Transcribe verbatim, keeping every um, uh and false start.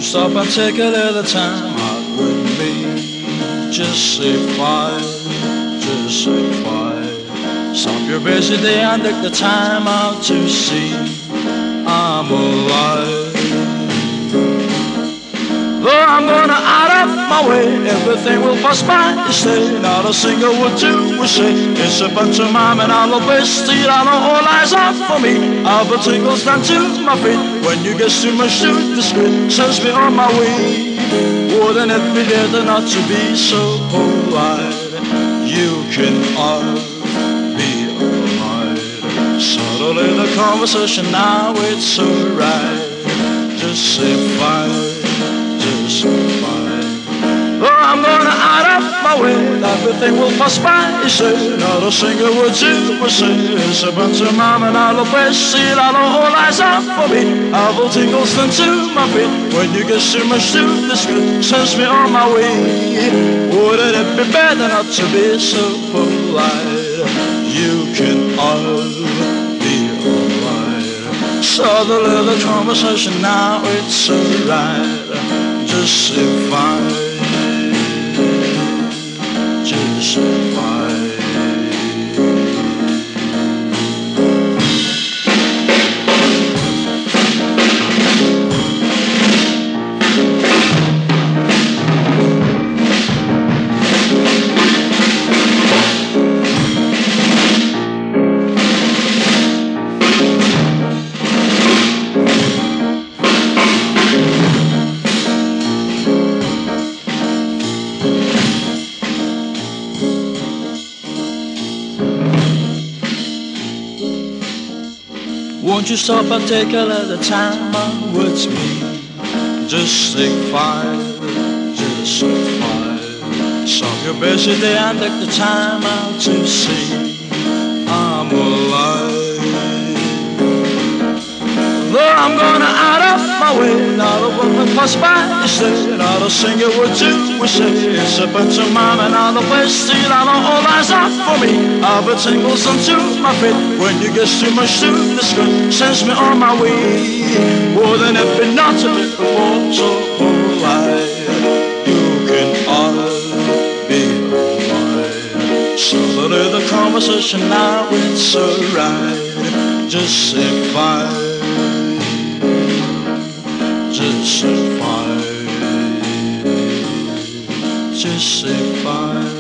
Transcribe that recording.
stop and take a little time out with me? Just say fine, just say fine. Stop your busy day and take the time out to see I'm alive. Though I'm gonna out of my way, everything will pass by. You say not a single word to we say. It's a bunch of mime and all the best. I know all eyes out for me. All the tingles down to my feet. When you get too much to the street, sends me on my way. Wouldn't it be better not to be so polite? You can all be alright. Suddenly the conversation now it's alright. Just say fine. Just fine. Oh, I'm gonna out of my way. Everything will pass by. You say not a single word to we say. It's a bunch of mom and all the best. See it all, all eyes out for me. I will tingles down to my feet. When you get too much to this good, sends me on my way. Wouldn't it be better not to be so polite? You can all be alright. So the little conversation now it's alright. Just say fine, just say fine. Won't you stop and take a little time out with me? Just say fine, just say fine. Stop your busy day and take the time out to see I'm alive. Though I'm gonna out of my way, not a woman pass by. You say not a single word to we say. It's a bunch of mime and all the place. Still I know all eyes out for me. All the tingles onto my feet. When you get too much to this good, sends me on my way. Wouldn't it be not to be before so polite? You can all be alright. Suddenly the conversation now it's alright. Just say fine. Just say fine, just say fine.